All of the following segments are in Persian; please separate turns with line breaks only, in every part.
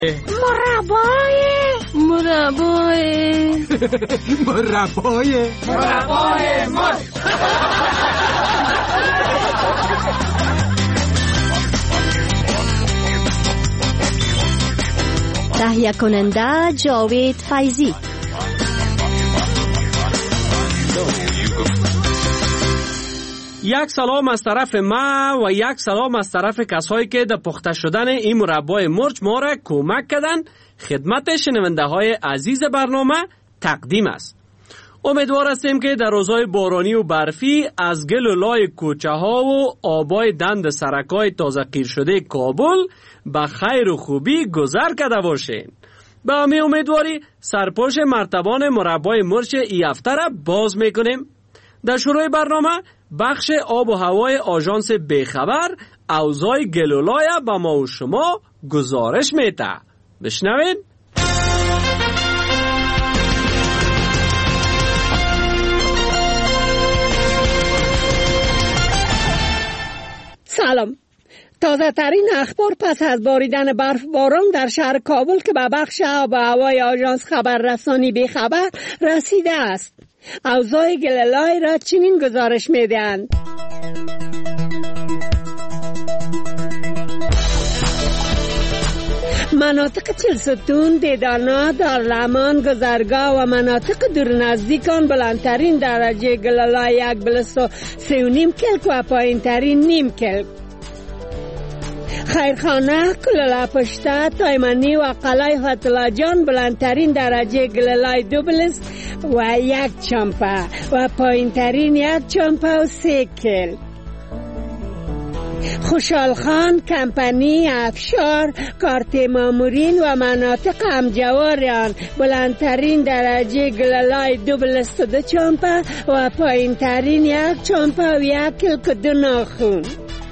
مربای مرچ.
تهیه کننده جاوید فیضی.
یک سلام از طرف ما و یک سلام از طرف کسایی که در پخته شدن این مربای مرچ ما را کمک کردن. خدمت شنونده های عزیز برنامه تقدیم است. امیدوار هستیم که در روزهای بارانی و برفی از گل و لای کوچه ها و آبای دند سرکای تازه قیر شده کابل به خیر و خوبی گذر کرده باشین. به همین امیدواری سرپوش مرتبان مربای مرچ ای هفته را باز میکنیم. در شروع برنامه بخش آب و هوای آژانس بیخبر اوضاع گل و لای به ما و شما گزارش میده. بشنوین.
سلام. تازه ترین اخبار پس از باریدن برف باران در شهر کابل که به بخش آب و هوای آژانس خبررسانی بیخبر رسیده است. اوضاع گللای را چنین گزارش میدهند. مناطق چلستون، دیدانا، دارلمان، گذرگاه و مناطق دور نزدیکان بلندترین درجه گللای 1.3.5 کلک و پایین ترین نیم کلک. خیرخانه، کللا پشته، تایمانی و قلعه فتلاجان بلندترین درجه گللای 2 و 1 چمپه و پایین ترین 1 چمپه و 3 کلک. خوشحالخان، کمپنی، افشار، کارت مامورین و مناطق همجواران بلندترین درجه گللای 2 چمپه و پایین ترین 1 چمپه و 1 کلک 2 ناخون.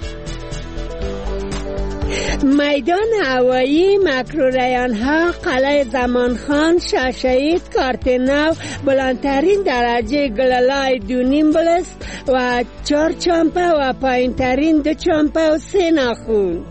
میدان هوایی، مکروریان ها، قلعه زمانخان، شاشهید، کارت نو بلندترین درجه گللای 2.5 و 4 چمپه و پایین ترین 2 چمپه و 3 ناخون.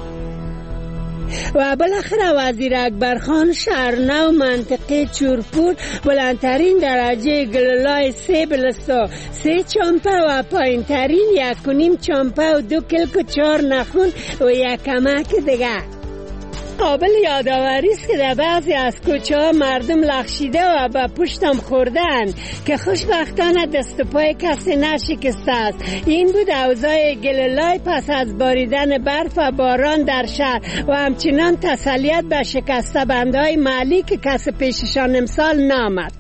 و بالاخره وزیر اکبرخان شهر نو منطقه چورپور بلندترین درجه گللای 3 چمپه و پایین ترین 1.5 چمپه و 2 کلک و 4 ناخون و 1 کمک دیگه. قابل یادآوری است که در بعضی از کوچه ها مردم لغشیده و به پشتم خوردن که خوشبختانه دست و پای کسی نشکسته است. این بود اوضاع گللای پس از باریدن برف و باران در شهر و همچنان تسلیت به شکسته بندهای محلی که کسی پیششان امسال نامد.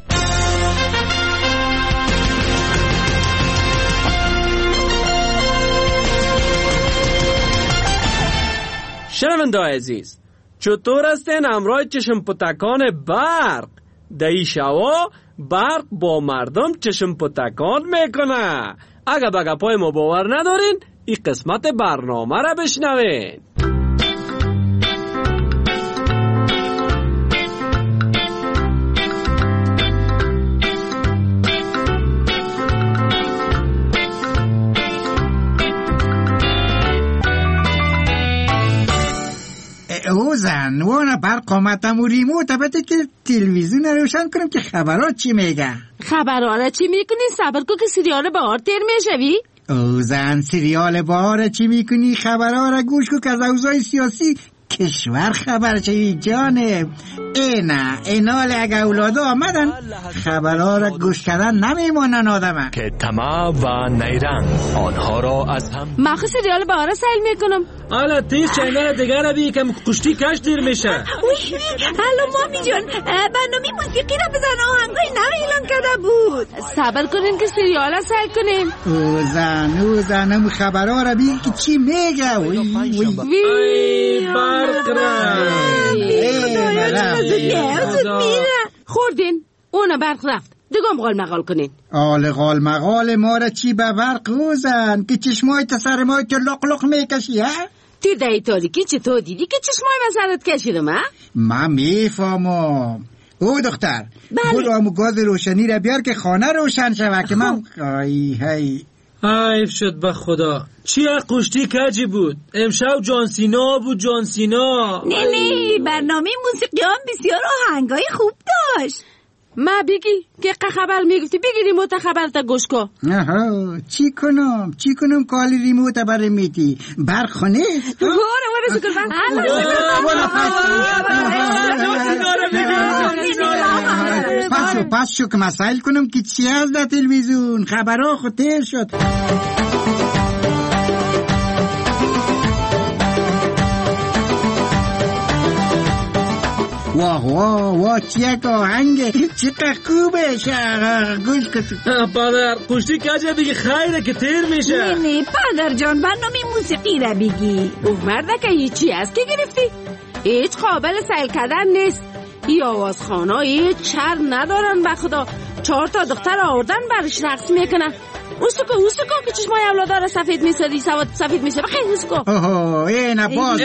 شنونده عزیز، چطور هستین همراه چشم پتکان برق؟ دایی شوا برق با مردم چشم پتکان میکنه. اگه به گپای ما باور ندارین این قسمت برنامه را بشنوین.
اوزن وانا برق آمدم و ریموت بده که تلویزیون روشن کنم که خبرات چی میگه.
خبرات چی میکنی؟ صبر کن که سریال بهار تیر میشوی.
اوزن سریال بهار چی میکنی؟ خبرها را گوش کن که از اوضاع سیاسی کشور خبر چی جانه. اینال اگه اولادا آمدن خبرها را گوش کردن نمیمونن آدمه
که طمع و نیرنگ آنها را از هم.
من خود سریال بهار را سیل میکنم.
حالا تیز چینل دیگر را بی که کشتی کش دیر میشه.
حالا مامی جان برنامه موسیقی را بزن، آهنگای نو اعلان کرده بود. صبر کنین که سریال را سیل کنیم.
اوزن هم خبرها را بی که چی میگه.
وی برق را
خوردین اونا برق رفت دیگه مقال مقال کنین.
قال مقال ما را چی به برق اوزن که چشمای تا سر ما که لق لق میکشی ها؟
تو دایی تاریکی چطور دیدی که چشمای من سرت کشیدم ها؟
من میفهمم. او دختر برو همون گاز روشنی را بیار که خانه روشن شود که من
حیف شد به خدا. چی قشتی کجی بود؟ امشب جان سینا بود. جان سینا.
نه برنامه موسیقی هم بسیار آهنگای خوب داشت.
ما بگی که خبر میگفتی بگی ریموت خبر تا گوش کو.
آها چی کنم کالی ریموت بر میتی برخونه
وره سکر
پس شو که مسائل کنم که چی از در تلویزیون خبرها خود تیر شد. واه چیه که آهنگه چقدر خوبه گوش کن.
پدر قشتی کجا بگی خیره که تیر میشه.
نه پدر جان برنامه موسیقی را بگی.
اوه مرده که هیچی از که گرفتی؟ هیچ قابل سیل کردن نیست. ای آوازخانه هیچ چر ندارن به خدا. 4 تا دختر آوردن برش رقص میکنن. اوسکو که چشمای اولاد را سفید میسازی سفید میشه بخیر اوسکو.
اوه این باز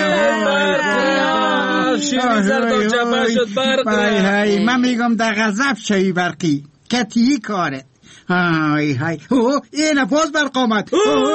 شیرین زردان جبه شد برق.
من میگم در غضب شوی برقی کتی کاره. های اوه این باز برق آمد.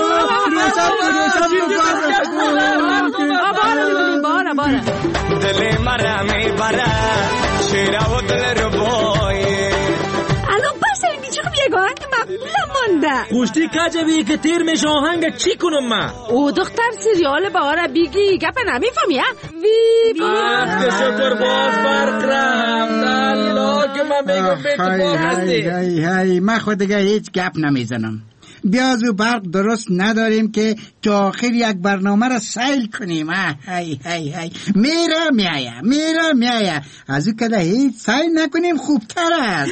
باره
دل مرا میبره شیره و دل رو بایه.
الان بس اینگی چه خب یک آهنگ مقبولم مانده.
قشتی کجا بگی که تیر میشه آهنگ چی کنم من؟
او دختر سریال باره بگی گپ نمیفهمی ها؟
که شکر باز برق رفت. الله که من میگم بیت باز هستی.
من خود دیگه هیچ گپ نمیزنم. بیاز و برق درست نداریم که تا آخر یک برنامه را سیل کنیم. میره میایه از او که هیچ سیل نکنیم خوبتر است.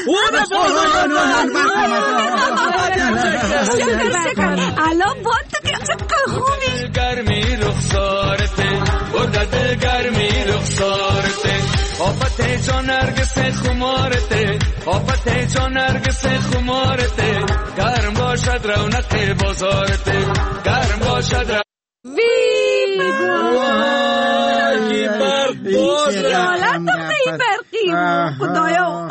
الان باید تو که چقدر خوبی
گرمی رخسارته بردت گرمی رخسارته آفت جان نرگس خمارته آفت جان نرگس خمارته گرم باشد رونق بازارته گرم باشد
وی
برق باز
حالت دقیقی برقی خدایا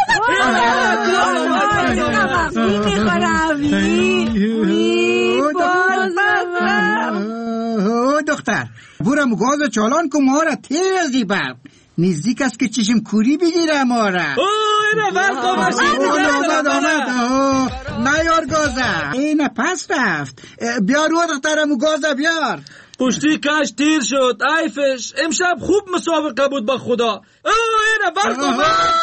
دختر برم گاز چالان که ما را تیزی برق نزدیک است که چشم کوری بگیره ما را.
اینه برق آمد.
نیار گازه اینه پس رفت. بیار و دخترم گازه بیار.
پشتی کش تیر شد. ایفش امشب خوب مسابقه بود با خدا. اینه برق آمد.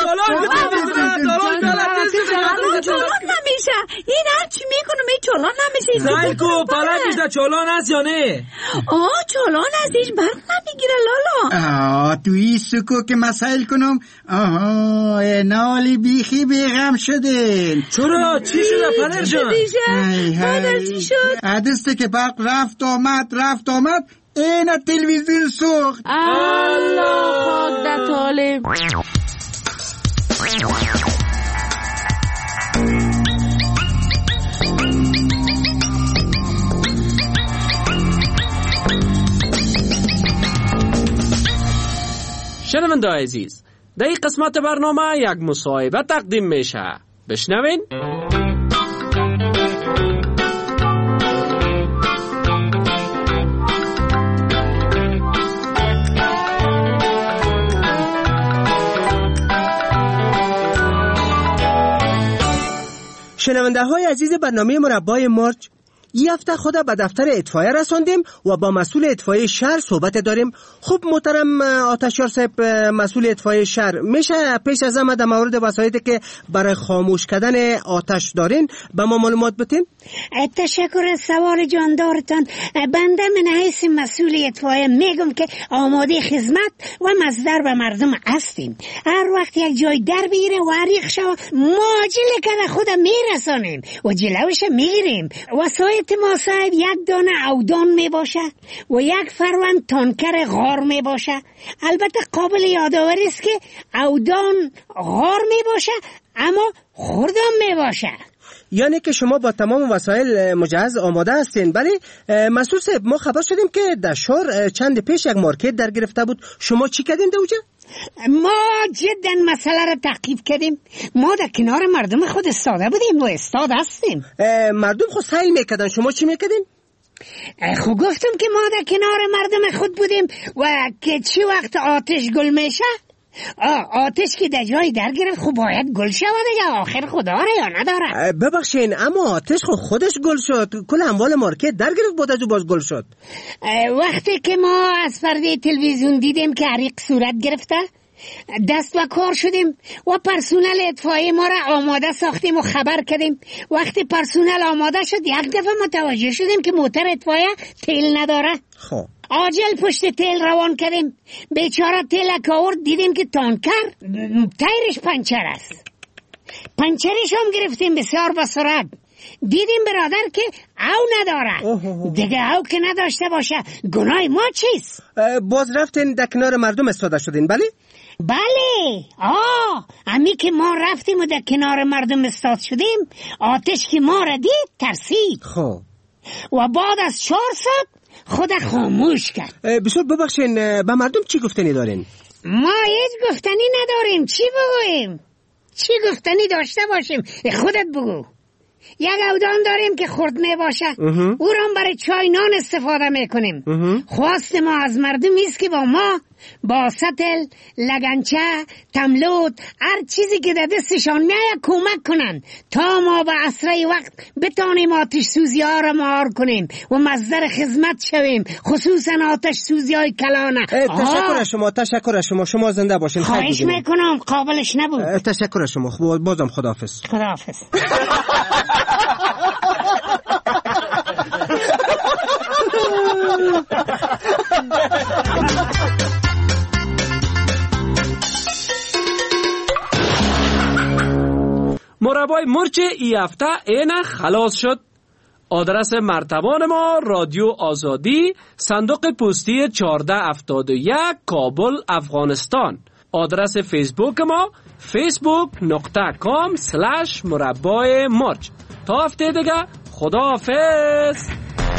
چالان نمیشه. این هر چی میکنم این چالان نمیشه.
زایکو پلک بیشتر چالان هست یا نه؟
چالان هست هیچ برق نمیگیره لالا.
توی سکو که مسائل کنم. نالی بیخی بیغم شدین.
چرا؟ چی شده پدر جان؟
پدر چی شد؟
عدسته که برق رفت آمد این تلویزیون سوخت.
الله خاک در طالب.
شنونده عزیز در این قسمت برنامه یک مصاحبه تقدیم میشه. بشنوین.
شنونده های عزیز برنامه مربای مرچ، این هفته خدا به دفتر اطفایه رساندیم و با مسئول اطفایه شهر صحبت داریم. خب محترم آتشیار صاحب، مسئول اطفایه شهر، میشه پیش از همه در مورد وسایلی که برای خاموش کردن آتش دارین به ما معلومات بتین؟
تشکر از سوال جاندارتان. بنده من حیث مسئول اطفایه میگم که آماده خدمت و مصدر به مردم هستیم. هر وقت یک جای در بگیره و عریق شو ما جله که خود میرسانیم و جلوش میگیریم. وسایل ما صاحب یک دانه اودان می باشه و یک فروند تانکر غار می باشه. البته قابل یادآوری است که اودان غار می باشه اما خوردم می باشه.
یعنی که شما با تمام وسایل مجهز آماده هستین. ولی مسئول صاحب، ما خبر شدیم که در شهر چند پیش یک مارکت در گرفته بود. شما چی کردین دوجه؟
ما جدا مسئله را تعقیب کردیم. ما در کنار مردم خود استاده بودیم و استاد هستیم.
مردم خود سعی میکردن، شما چی میکردین؟
خب گفتم که ما در کنار مردم خود بودیم و که چی وقت آتش گل میشه، آتش که در جای در گرفت خب باید گل شود یا آخر خدا را یا نداره.
ببخشین اما آتش خودش گل شد، کل اموال مارکت در گرفت، بعد از باز گل شد.
وقتی که ما از پرده تلویزیون دیدیم که حریق صورت گرفته، دست و کار شدیم و پرسونل اطفائیه ما را آماده ساختیم و خبر کردیم. وقتی پرسونل آماده شد یک دفعه متوجه شدیم که موتر اطفائیه تیل نداره.
خب
عاجل پشت تیل روان کردیم. بیچاره تیل آورد، دیدیم که تانکر تایرش پنچر است. پنچرش هم گرفتیم بسیار با سرعت. دیدیم برادر که او نداره. دیگه او که نداشته باشه گناه ما چیست؟
باز رفتین در کنار مردم استاده شدین؟ بله؟
بله. امی که ما رفتیم و در کنار مردم استاد شدیم، آتش که ما را دید ترسید.
خب
و بعد از 4 ساعت خود خاموش کرد.
بسیار ببخشین، به مردم چی گفتنی دارین؟
ما هیچ گفتنی نداریم. چی بگویم؟ چی گفتنی داشته باشیم؟ خودت بگو. یک اودان داریم که خرد می باشه، او را برای چای نان استفاده میکنیم. خواست ما از مردم است که با ما با سطل، لگنچه، تملود، هر چیزی که در دستشان میاد کمک کنن تا ما به اسرع وقت بتانیم آتش سوزی ها را مهار کنیم و مصدر خدمت شویم، خصوصا آتش سوزی های کلانه.
تشکر از شما زنده باشین.
خواهش میکنم، قابلش نبود.
تشکر از شما. بازم خداحافظ.
خداحافظ.
مربای مرچ ای هفته اینه خلاص شد. آدرس مرتبان ما رادیو آزادی، صندوق پستی 1471 کابل افغانستان. آدرس فیسبوک ما facebook.com/مربای مرچ. تا هفته دیگه خداحافظ.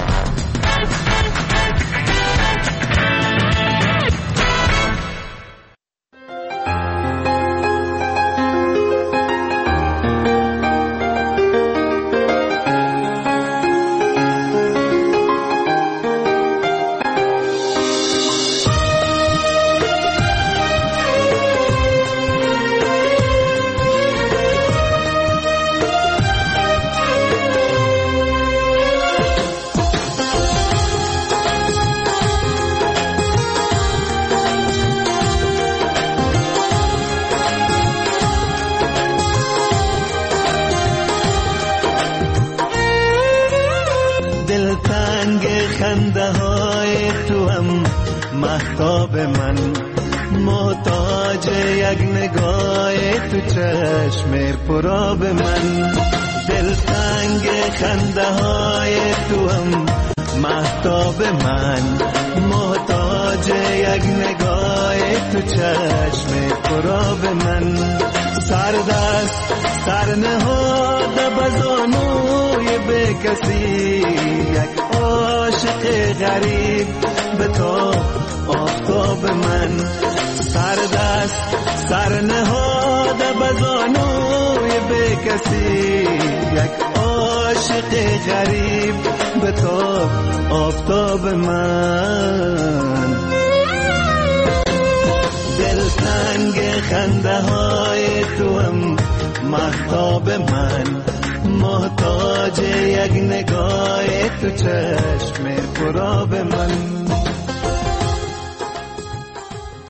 خنده های تو هم مهتاب من، محتاج یک نگاه تو چشم پراب من. دلتنگ خنده های تو هم مهتاب من، محتاج یک نگاه تو چشم پراب من. سردست سرنهاد بزانوی به کسی، یک عاشق غریب به تو آفتاب من. سردست سرنهاد بزانوی به کسی، یک عاشق غریب به تو آفتاب من. دلتنگ خنده های تو هم مهتاب من، محتاج یک نگاه تو چشم پراب من.